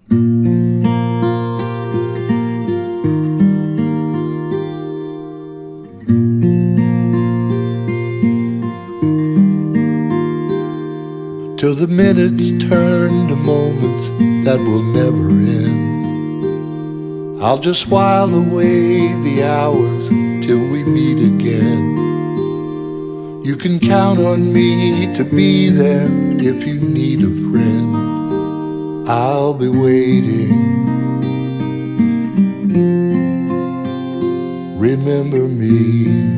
Till the minutes turn to moments that will never end. I'll just while away the hours till we meet again. You can count on me to be there if you need a friend. I'll be waiting. Remember me.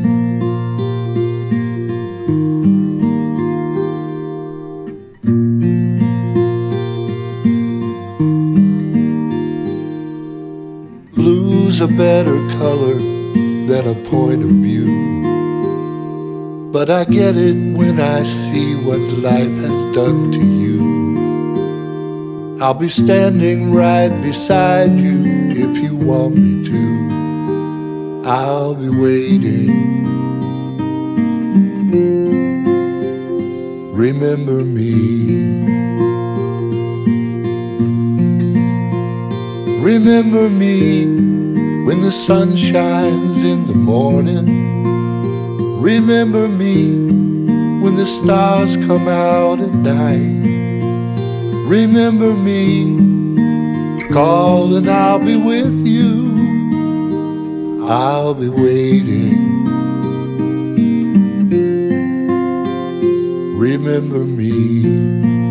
Blue's a better color than a point of view, but I get it when I see what life has done to you. I'll be standing right beside you if you want me to. I'll be waiting. Remember me. Remember me when the sun shines in the morning. Remember me when the stars come out at night. Remember me, call and I'll be with you. I'll be waiting. Remember me.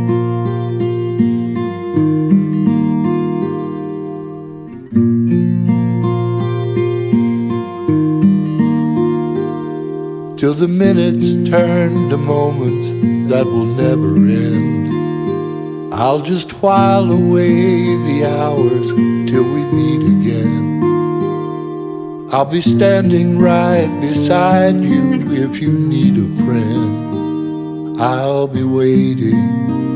Till the minutes turn to moments that will never end. I'll just while away the hours till we meet again. I'll be standing right beside you if you need a friend. I'll be waiting.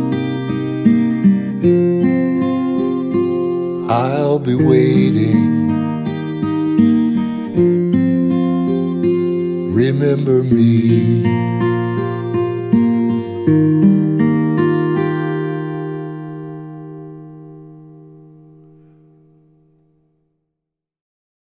I'll be waiting. Remember me.